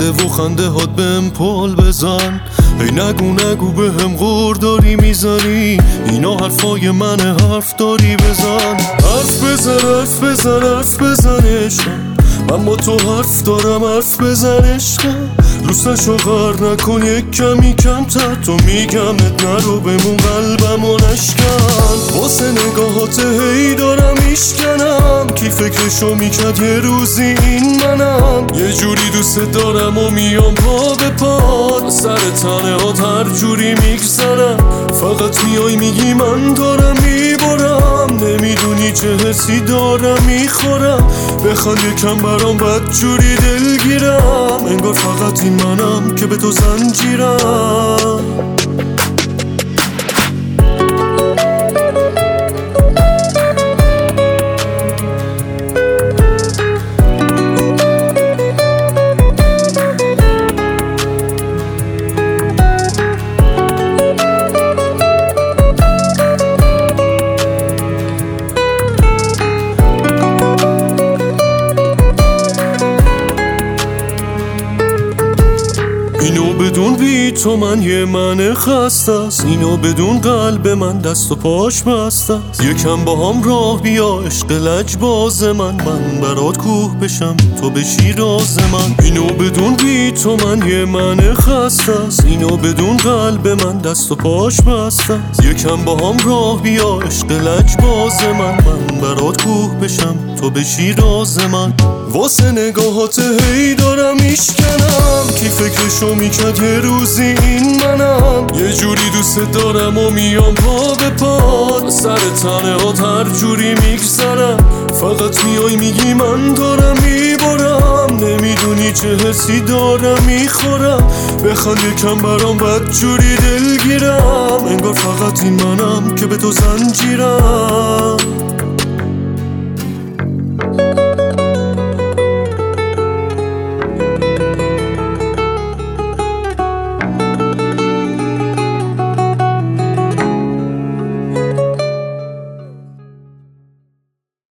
خنده و خنده هات بهم پل بزن. هی نگو بهم غور داری میذاری، اینا حرفای منه، حرف داری بزن. حرف بزن عشقم، من با تو حرف دارم، حرف بزن عشقم. دوستشو غر نکن یک کمی کمتر، تو میگمت نرو بمون قلبمو نشکن. واسه نگاهات هی دارم میشکنم، کی فکرشو میکرد یه روزی این منم. یه جوری دوست دارم و میام پا به پا، سر تنه ها هر جوری میگذرم. فقط میای میگی من دارم میبرم، نمیدونی چه حسی دارم میخورم. بخوان یکم برام بد جوری دلگیرم، انگار فقط این منم که به تو زنجیرم. اینو بدون بی تو من یه من خسته است، اینو بدون قلب من دست و پاش بسته است. یکم با هم راه بیا عشق لجباز من برات کوه بشم تو بشی راز من. اینو بدون بی تو من یه من خسته است، اینو بدون قلب من دست و پاش بسته است. یکم با هم راه بیا عشق لجباز من برات کوه بشم تو بشی راز من. واسه نگاهات هی دارم میشکنم، کی فکرشو میکرد یه روزی این منم. یه جوری دوست دارم و میام پا به پا، سر تنه ها هر جوری میگذرم. فقط میای میگی من دارم میبرم، نمیدونی چه حسی دارم میخورم. بخوان یکم برام بد جوری دلگیرم، انگار فقط این منم که به تو زنجیرم.